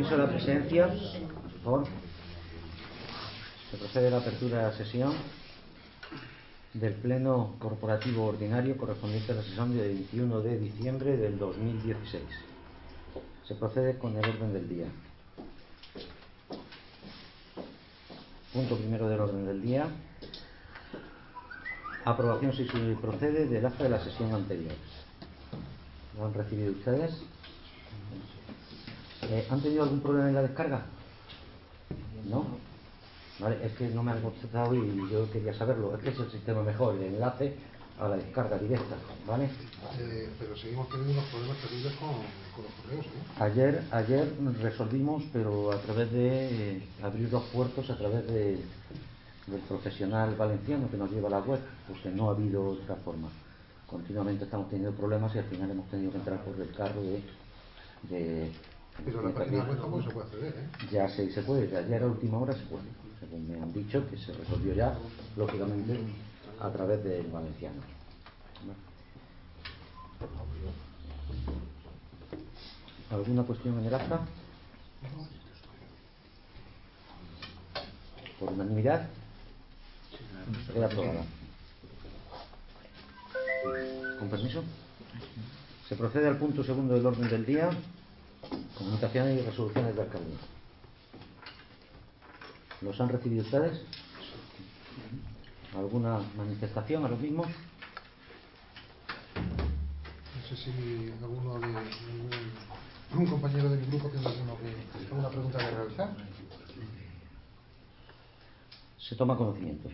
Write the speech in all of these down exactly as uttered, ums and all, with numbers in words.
permiso de la presidencia, por favor. Se procede a la apertura de la sesión del Pleno Corporativo Ordinario correspondiente a la sesión del veintiuno de diciembre del dos mil dieciséis. Se procede con el orden del día. Punto primero del orden del día. Aprobación, si se procede, del acta de la sesión anterior. ¿Lo han recibido ustedes? Eh, ¿Han tenido algún problema en la descarga? ¿No? Vale, es que no me han contestado y yo quería saberlo. Es que es el sistema mejor, el enlace a la descarga directa, ¿vale? Eh, pero seguimos teniendo unos problemas terribles con, con los correos, ¿eh? Ayer, ayer resolvimos, pero a través de eh, abrir los puertos a través de, del profesional valenciano que nos lleva la web, porque no ha habido otra forma. Continuamente estamos teniendo problemas y al final hemos tenido que entrar por el carro de... de pero la página web tampoco se puede acceder, ¿eh? Ya se, se puede, de ayer a última hora se puede, según me han dicho, que se resolvió ya, lógicamente, a través del valenciano. ¿Alguna cuestión en el acta? Por unanimidad, queda aprobada. Con permiso. Se procede al punto segundo del orden del día, comunicaciones y resoluciones de alcaldía. ¿Los han recibido ustedes? ¿Alguna manifestación a los mismos? No sé si alguno de algún, algún compañero de mi grupo tiene alguno que, alguna pregunta que realizar. Se toma conocimiento.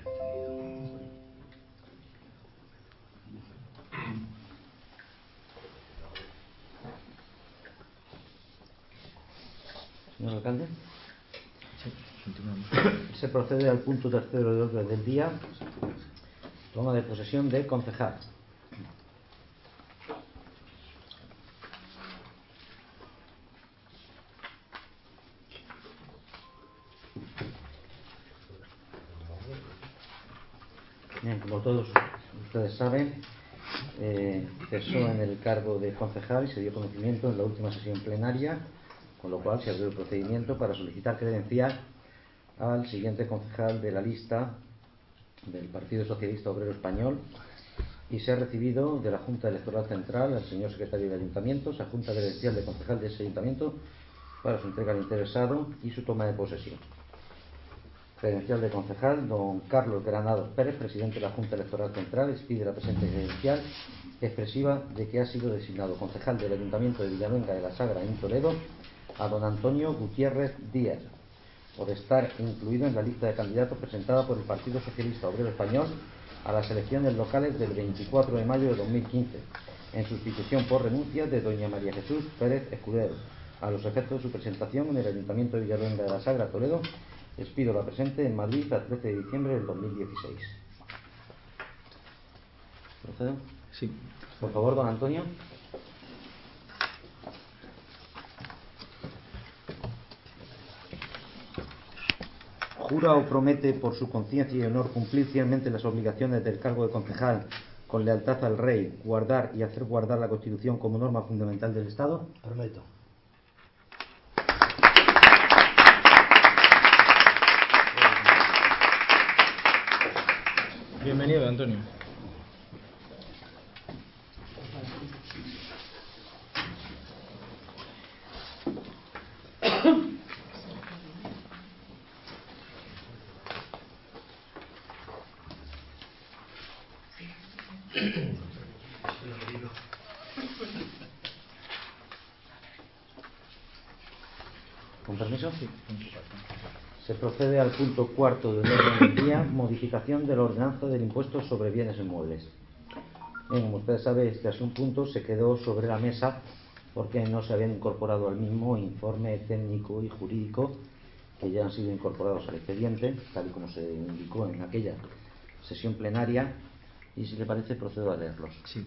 Señor alcalde. Sí, continuamos. Se procede al punto tercero del orden del día, toma de posesión de concejal. Bien, como todos ustedes saben, eh, cesó en el cargo de concejal y se dio conocimiento en la última sesión plenaria, con lo cual se abrió el procedimiento para solicitar credencial al siguiente concejal de la lista del Partido Socialista Obrero Español y se ha recibido de la Junta Electoral Central al señor secretario de Ayuntamientos, a Junta Credencial de concejal de ese ayuntamiento para su entrega al interesado y su toma de posesión. Credencial de concejal, don Carlos Granados Pérez, presidente de la Junta Electoral Central, expide la presente credencial expresiva de que ha sido designado concejal del Ayuntamiento de Villaluenga de la Sagra en Toledo a don Antonio Gutiérrez Díaz, por estar incluido en la lista de candidatos presentada por el Partido Socialista Obrero Español a las elecciones locales del veinticuatro de mayo de dos mil quince, en sustitución por renuncia de doña María Jesús Pérez Escudero, a los efectos de su presentación en el Ayuntamiento de Villaluenga de la Sagra, Toledo. Expido la presente en Madrid el trece de diciembre del dos mil dieciséis. ¿Procedo? Sí. Por favor, don Antonio. ¿Jura o promete por su conciencia y honor cumplir fielmente las obligaciones del cargo de concejal con lealtad al Rey, guardar y hacer guardar la Constitución como norma fundamental del Estado? Prometo. Bienvenido, Antonio. ¿Con permiso? Sí. Se procede al punto cuarto del orden del día, modificación de la ordenanza del impuesto sobre bienes inmuebles. Bien, como ustedes saben, este asunto se quedó sobre la mesa porque no se habían incorporado al mismo informe técnico y jurídico que ya han sido incorporados al expediente, tal y como se indicó en aquella sesión plenaria, y si le parece procedo a leerlos. Sí,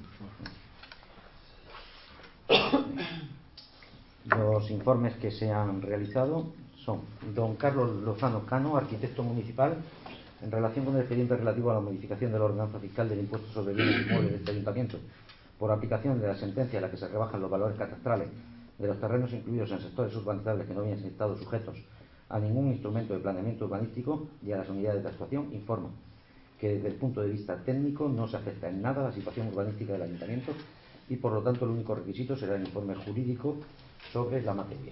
por favor. Los informes que se han realizado son don Carlos Lozano Cano, arquitecto municipal, en relación con el expediente relativo a la modificación de la ordenanza fiscal del impuesto sobre bienes inmuebles de este ayuntamiento, por aplicación de la sentencia en la que se rebajan los valores catastrales de los terrenos incluidos en sectores urbanizables que no habían estado sujetos a ningún instrumento de planeamiento urbanístico y a las unidades de actuación, informa que desde el punto de vista técnico no se afecta en nada la situación urbanística del Ayuntamiento y por lo tanto el único requisito será el informe jurídico sobre la materia.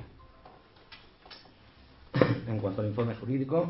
En cuanto al informe jurídico,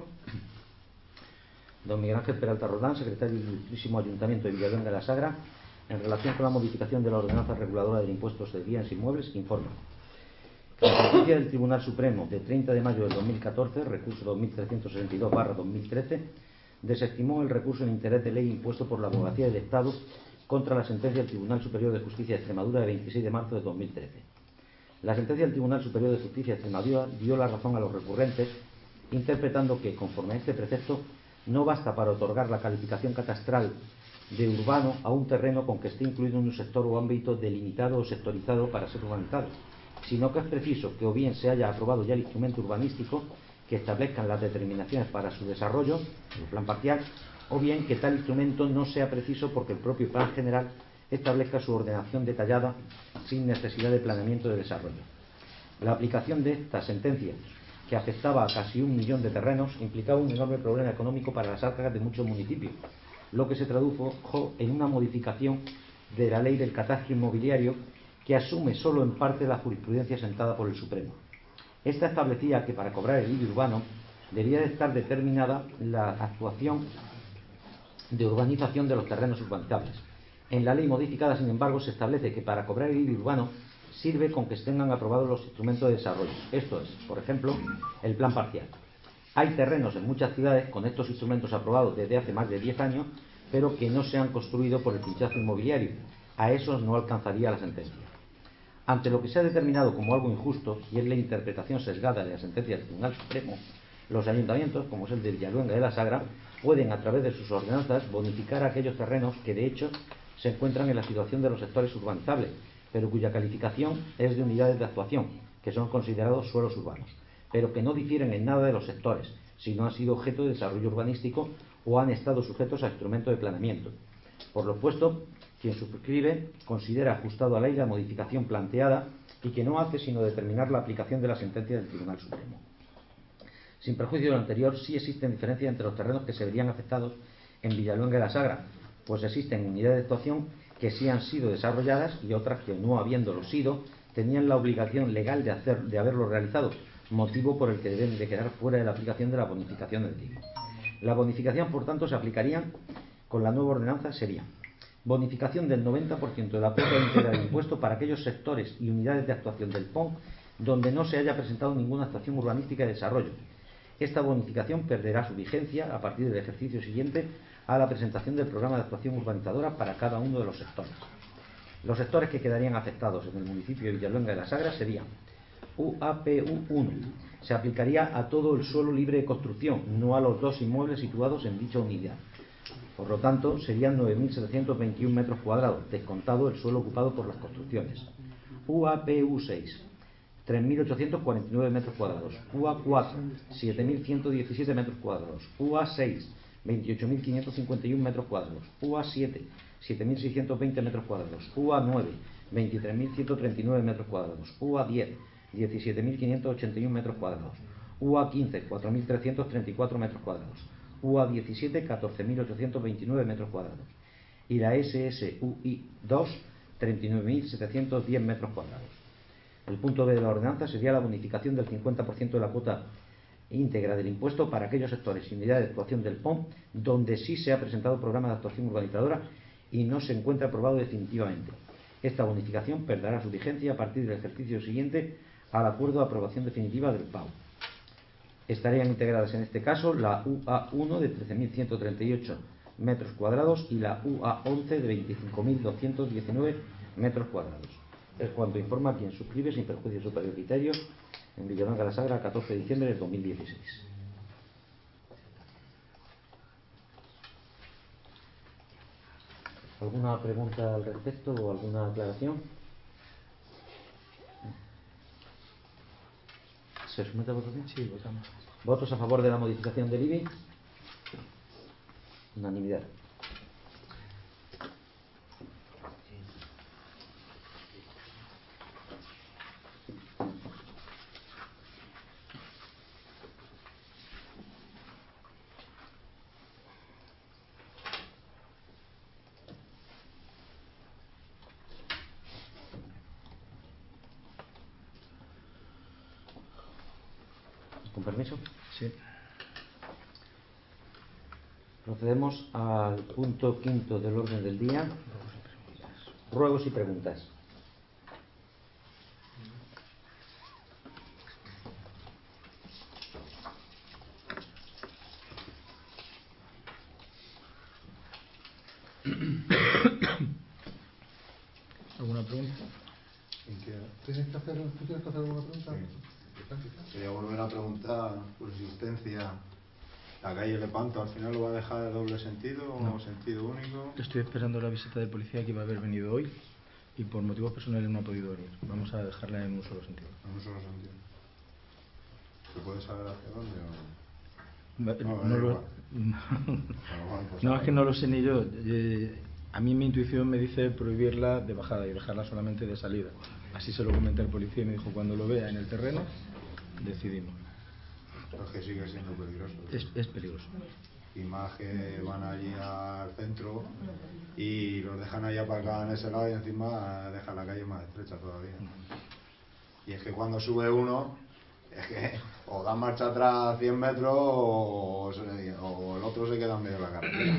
don Miguel Ángel Peralta Roldán, secretario del Ilustrísimo Ayuntamiento de Villaluenga de la Sagra, en relación con la modificación de la ordenanza reguladora del impuesto de bienes inmuebles, informa que la sentencia del Tribunal Supremo de treinta de mayo del dos mil catorce, recurso dos mil trescientos sesenta y dos barra dos mil trece, desestimó el recurso en interés de ley impuesto por la Abogacía del Estado contra la sentencia del Tribunal Superior de Justicia de Extremadura de veintiséis de marzo de dos mil trece. La sentencia del Tribunal Superior de Justicia de Extremadura dio la razón a los recurrentes, interpretando que, conforme a este precepto, no basta para otorgar la calificación catastral de urbano a un terreno con que esté incluido en un sector o ámbito delimitado o sectorizado para ser urbanizado, sino que es preciso que o bien se haya aprobado ya el instrumento urbanístico que establezcan las determinaciones para su desarrollo, el plan parcial, o bien que tal instrumento no sea preciso porque el propio plan general establezca su ordenación detallada sin necesidad de planeamiento de desarrollo. La aplicación de esta sentencia, que afectaba a casi un millón de terrenos, implicaba un enorme problema económico para las arcas de muchos municipios, lo que se tradujo en una modificación de la ley del catastro inmobiliario que asume solo en parte la jurisprudencia sentada por el Supremo. Esta establecía que para cobrar el I B I urbano debía de estar determinada la actuación de urbanización de los terrenos urbanizables. En la ley modificada, sin embargo, se establece que para cobrar el I B I urbano sirve con que tengan aprobados los instrumentos de desarrollo. Esto es, por ejemplo, el plan parcial. Hay terrenos en muchas ciudades con estos instrumentos aprobados desde hace más de diez años, pero que no se han construido por el pinchazo inmobiliario. A esos no alcanzaría la sentencia. Ante lo que se ha determinado como algo injusto, y es la interpretación sesgada de la sentencia del Tribunal Supremo, los ayuntamientos, como es el de Villaluenga de la Sagra, pueden, a través de sus ordenanzas, bonificar a aquellos terrenos que, de hecho, se encuentran en la situación de los sectores urbanizables, pero cuya calificación es de unidades de actuación, que son considerados suelos urbanos, pero que no difieren en nada de los sectores, si no han sido objeto de desarrollo urbanístico o han estado sujetos a instrumentos de planeamiento. Por lo expuesto, quien suscribe considera ajustado a la ley la modificación planteada y que no hace sino determinar la aplicación de la sentencia del Tribunal Supremo. Sin perjuicio de lo anterior, sí existen diferencias entre los terrenos que se verían afectados en Villaluenga de la Sagra, pues existen unidades de actuación que sí han sido desarrolladas y otras que, no habiéndolo sido, tenían la obligación legal de, hacer, de haberlo realizado, motivo por el que deben de quedar fuera de la aplicación de la bonificación del I B I. La bonificación, por tanto, se aplicaría con la nueva ordenanza sería bonificación del noventa por ciento de la cuota íntegra del impuesto para aquellos sectores y unidades de actuación del P O N donde no se haya presentado ninguna actuación urbanística de desarrollo. Esta bonificación perderá su vigencia a partir del ejercicio siguiente a la presentación del programa de actuación urbanizadora para cada uno de los sectores. Los sectores que quedarían afectados en el municipio de Villaluenga de la Sagra serían U A P U uno. Se aplicaría a todo el suelo libre de construcción, no a los dos inmuebles situados en dicha unidad. Por lo tanto, serían nueve mil setecientos veintiún metros cuadrados, descontado el suelo ocupado por las construcciones. U A P U seis, tres mil ochocientos cuarenta y nueve metros cuadrados. U A cuatro, siete mil ciento diecisiete metros cuadrados. U A seis, veintiocho mil quinientos cincuenta y uno metros cuadrados. U A siete, siete mil seiscientos veinte metros cuadrados. U A nueve, veintitrés mil ciento treinta y nueve metros cuadrados. U A diez, diecisiete mil quinientos ochenta y uno metros cuadrados. U A quince, cuatro mil trescientos treinta y cuatro metros cuadrados. U A diecisiete, catorce mil ochocientos veintinueve metros cuadrados. Y la S S U I dos, treinta y nueve mil setecientos diez metros cuadrados. El punto B de la ordenanza sería la bonificación del cincuenta por ciento de la cuota íntegra del impuesto para aquellos sectores y unidades de actuación del P O M donde sí se ha presentado programa de actuación urbanizadora y no se encuentra aprobado definitivamente. Esta bonificación perderá su vigencia a partir del ejercicio siguiente al acuerdo de aprobación definitiva del P A U. Estarían integradas en este caso la U A uno de trece mil ciento treinta y ocho metros cuadrados y la U A once de veinticinco mil doscientos diecinueve metros cuadrados. Es cuanto informa quien suscribe sin perjuicio de su superior criterio en Villanueva de la Sagra, catorce de diciembre del dos mil dieciséis. ¿Alguna pregunta al respecto o alguna aclaración? ¿Se somete a votación? Sí, votamos. ¿Votos a favor de la modificación del I B I? Unanimidad. permiso. Sí. Procedemos al punto quinto del orden del día. Ruegos y preguntas. ¿Alguna pregunta? ¿Tienes que hacer, ¿Tú tienes que hacer alguna pregunta? Sí. Quería volver a preguntar por existencia. ¿La calle Lepanto al final lo va a dejar de doble sentido o No. sentido único? Estoy esperando la visita de policía que iba a haber venido hoy y por motivos personales no ha podido venir. Vamos a dejarla en un solo sentido. En un solo sentido. ¿Se puede saber hacia dónde o...? Va- No, no da lo- igual. Bueno, pues No, a es que no lo sé ni yo. Eh, a mí mi intuición me dice prohibirla de bajada y dejarla solamente de salida. Así se lo comenté al policía y me dijo, cuando lo vea en el terreno, decidimos. Es que sigue siendo peligroso. Es, es peligroso. Y más que van allí al centro y los dejan ahí aparcados en ese lado y encima dejan la calle más estrecha todavía. Y es que cuando sube uno, es que o da marcha atrás cien metros o, se- o el otro se queda en medio de la carretera.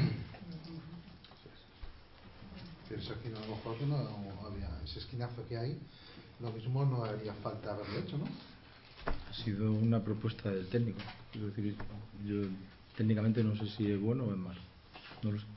Pero esa esquina a lo mejor que no había, ese esquinazo que hay, lo mismo no haría falta haberlo hecho, ¿no? Ha sido una propuesta del técnico. Es decir, yo técnicamente no sé si es bueno o es malo. No lo sé.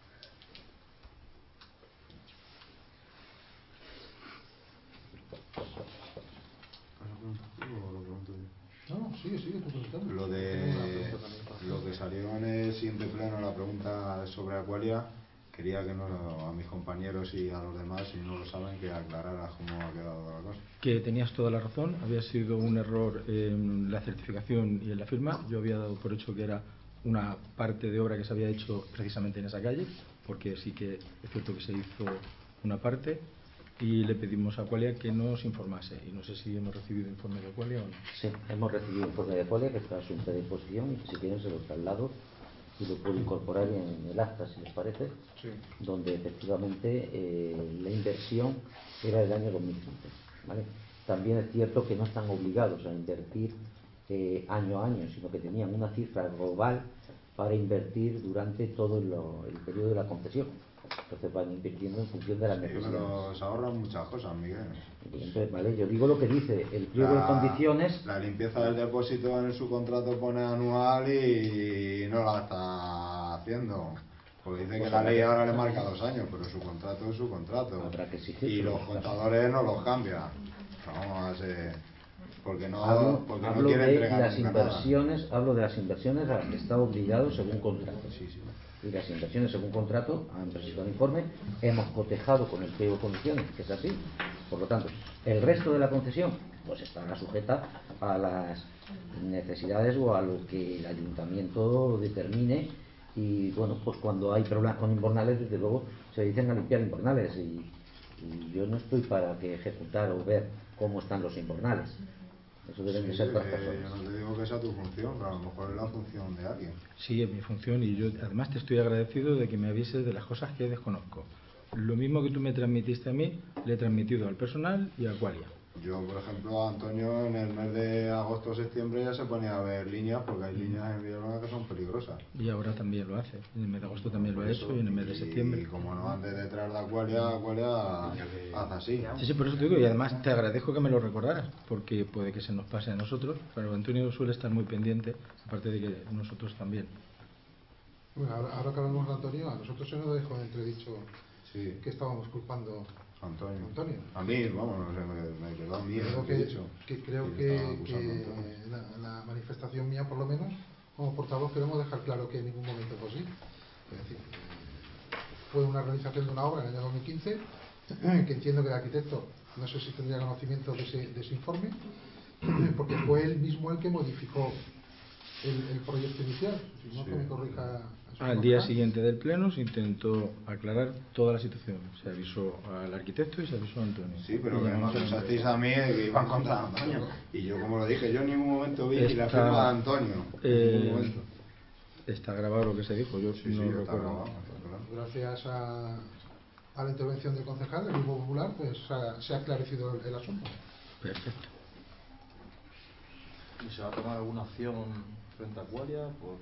¿O lo pregunto yo? No, sigue, sigue tú preguntando. Lo Tengo una de pregunta también para hacer. lo que salió en el siguiente pleno, la pregunta sobre Aqualia, quería que no, a mis compañeros y a los demás, si no lo saben, que aclararas cómo ha quedado la cosa. Que tenías toda la razón, había sido un error en la certificación y en la firma. Yo había dado por hecho que era una parte de obra que se había hecho precisamente en esa calle, porque sí que es cierto que se hizo una parte, y le pedimos a Aqualia que nos informase, y no sé si hemos recibido informe de Aqualia o no. Sí, hemos recibido informe de Aqualia que está a su entera disposición y que si quieren se lo traslado y lo puedo incorporar en el acta, si les parece, Sí. donde efectivamente eh, la inversión era del año dos mil quince, ¿vale? También es cierto que no están obligados a invertir eh, año a año, sino que tenían una cifra global para invertir durante todo lo- el periodo de la concesión. Entonces van invirtiendo en función de las Sí, necesidades. pero se ahorran muchas cosas, Miguel. Entonces, vale, yo digo lo que dice el pliego de condiciones. La limpieza del depósito en su contrato pone anual y no la está haciendo. Porque dice Pues que la habrá ley que- ahora le marca dos años, pero su contrato es su contrato. Habrá que exigir, y pero los está. contadores no los cambian. Vamos a ser... Porque no, Hablo, porque hablo no quiere de entregar las nunca inversiones, hablo de las inversiones a las que está obligado según contrato. Sí, sí. Y las inversiones según contrato han presentado un informe, hemos cotejado con el pliego de condiciones, que es así. Por lo tanto, el resto de la concesión pues estará sujeta a las necesidades o a lo que el ayuntamiento determine. Y bueno, pues cuando hay problemas con invernales, desde luego se dicen a limpiar invernales, y, y yo no estoy para que ejecutar o ver cómo están los invernales. Eso deben de Sí, ser otras eh, personas. yo no te digo que sea tu función, pero a lo mejor es la función de alguien. Sí, es mi función, y yo además te estoy agradecido de que me avises de las cosas que desconozco. Lo mismo que tú me transmitiste a mí, le he transmitido al personal y a Aqualia. Yo, por ejemplo, a Antonio en el mes de agosto o septiembre ya se ponía a ver líneas, porque hay líneas en Villalona que son peligrosas. Y ahora también lo hace. En el mes de agosto también lo Por ha eso, hecho, y en el mes de y- septiembre. Y como no ande detrás de Aqualia, Aqualia hace así. Sí, sí, por eso te digo, y además te agradezco que me lo recordaras, porque puede que se nos pase a nosotros, pero Antonio suele estar muy pendiente, aparte de que nosotros también. Bueno, ahora, ahora que hablamos de Antonio, a nosotros se nos dejó entredicho Sí, que estábamos culpando Antonio. Antonio. A mí, vamos, no sé, me, me quedó a mí Creo lo que he que, dicho. que creo le que, estaban acusando a que Antonio. la, la manifestación mía, por lo menos, como portavoz, queremos dejar claro que en ningún momento fue así. Es decir, eh, fue una realización de una obra en el año dos mil quince, que entiendo que el arquitecto, no sé si tendría conocimiento de ese, de ese informe, porque fue él mismo el que modificó el, el proyecto inicial. Si no, Sí. que me corrija. Al día siguiente del pleno se intentó aclarar toda la situación. Se avisó al arquitecto y se avisó a Antonio. Sí, pero Y que llamamos me a acusasteis a mí de que iban contra Antonio. Y yo, como lo dije, yo en ningún momento vi ni la Está- firma de Antonio. En eh, ningún momento. Está grabado lo que se dijo, yo Sí, no sí, está recuerdo. grabado, está claro. Gracias a, a la intervención del concejal del Grupo Popular, pues ha- se ha esclarecido el, el asunto. Perfecto. ¿Y se va a tomar alguna acción frente a Aqualia? Por...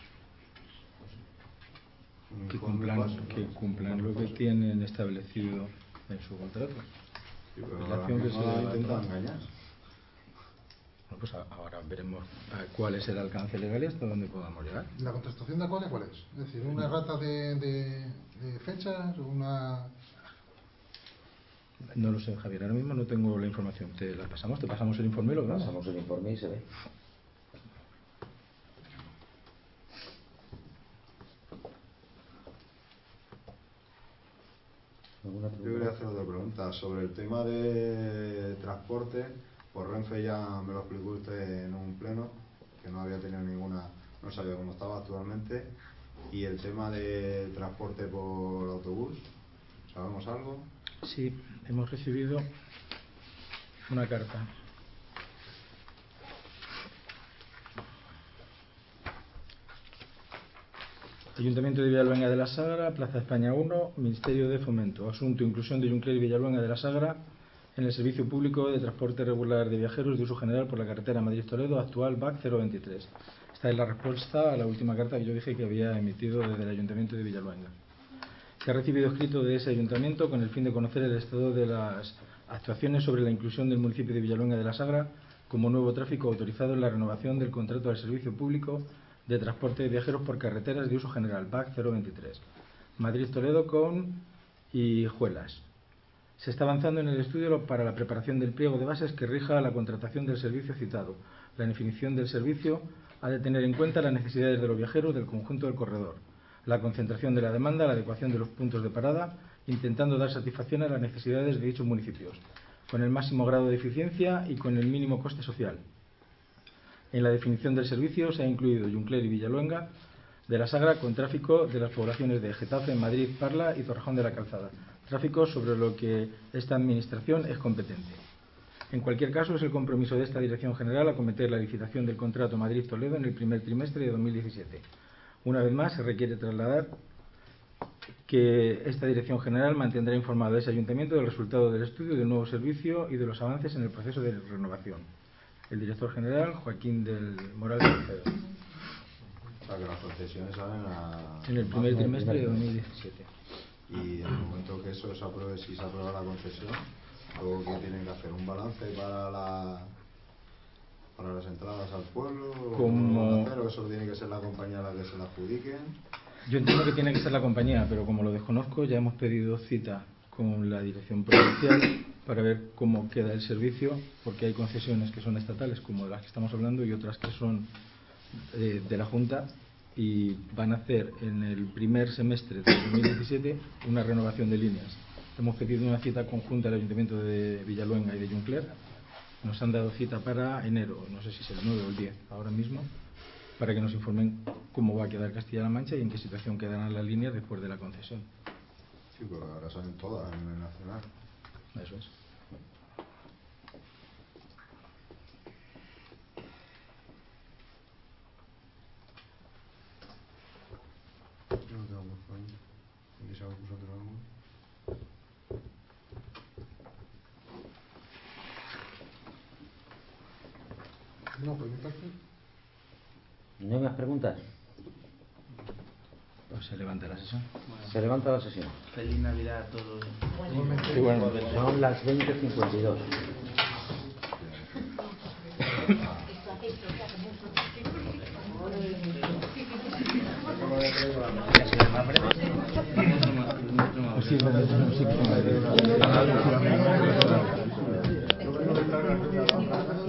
no sé. Que cumplan, que cumplan lo que tienen establecido en su contrato. Sí, pero la acción que se no intenta engañar. Bueno, pues ahora veremos cuál es el alcance legal y hasta dónde podamos llegar. ¿La contestación de Aqualia cuál es? Es decir, ¿una errata de, de, de fechas? ¿Una...? No lo sé, Javier, ahora mismo no tengo la información. ¿Te la pasamos? ¿Te pasamos el informe y lo vemos? Pasamos el informe y se ve. Yo quería hacer otra pregunta sobre el tema de transporte. Por Renfe ya me lo explicó usted en un pleno, que no había tenido ninguna, no sabía cómo estaba actualmente. Y el tema de transporte por autobús, ¿sabemos algo? Sí, hemos recibido una carta. Ayuntamiento de Villaluenga de la Sagra, Plaza España uno, Ministerio de Fomento. Asunto: inclusión de Junquer y Villaluenga de la Sagra en el servicio público de transporte regular de viajeros de uso general por la carretera Madrid-Toledo, actual B A C cero veintitrés. Esta es la respuesta a la última carta que yo dije que había emitido desde el Ayuntamiento de Villaluenga. Se ha recibido escrito de ese ayuntamiento con el fin de conocer el estado de las actuaciones sobre la inclusión del municipio de Villaluenga de la Sagra como nuevo tráfico autorizado en la renovación del contrato del servicio público de transporte de viajeros por carreteras de uso general B A C cero veintitrés, Madrid-Toledo con Hijuelas. Se está avanzando en el estudio para la preparación del pliego de bases que rija la contratación del servicio citado. La definición del servicio ha de tener en cuenta las necesidades de los viajeros del conjunto del corredor, la concentración de la demanda, la adecuación de los puntos de parada, intentando dar satisfacción a las necesidades de dichos municipios, con el máximo grado de eficiencia y con el mínimo coste social. En la definición del servicio se ha incluido Junquer y Villaluenga de la Sagra con tráfico de las poblaciones de Getafe, Madrid, Parla y Torrejón de la Calzada, tráfico sobre lo que esta administración es competente. En cualquier caso, es el compromiso de esta Dirección General acometer la licitación del contrato Madrid-Toledo en el primer trimestre de dos mil diecisiete. Una vez más, se requiere trasladar que esta Dirección General mantendrá informado a ese ayuntamiento del resultado del estudio del nuevo servicio y de los avances en el proceso de renovación. El director general, Joaquín del Moral Salcedo. O sea, que las concesiones salen a... En el primer trimestre de dos mil diecisiete. Y en el momento que eso se apruebe, si se aprueba la concesión, luego que tienen que hacer un balance para la para las entradas al pueblo, como... hacer, o eso tiene que ser la compañía la que se la adjudiquen. Yo entiendo que tiene que ser la compañía, pero como lo desconozco, ya hemos pedido cita con la dirección provincial para ver cómo queda el servicio, porque hay concesiones que son estatales, como de las que estamos hablando, y otras que son eh, de la Junta, y van a hacer en el primer semestre de dos mil diecisiete una renovación de líneas. Hemos pedido una cita conjunta al Ayuntamiento de Villaluenga y de Junquer. Nos han dado cita para enero, no sé si es el nueve o el diez, ahora mismo, para que nos informen cómo va a quedar Castilla-La Mancha y en qué situación quedarán las líneas después de la concesión. Sí, pero ahora salen todas a nivel nacional. Eso es. Yo no tengo más por ahí. ¿Queréis saber vosotros algo? No, por mi parte. ¿No hay más preguntas? Pues se levanta la sesión. Bueno, Se levanta la sesión. feliz Navidad a todos. Igualmente. Igualmente. Son las veinte cincuenta y dos. Sí, bueno, sí, sí.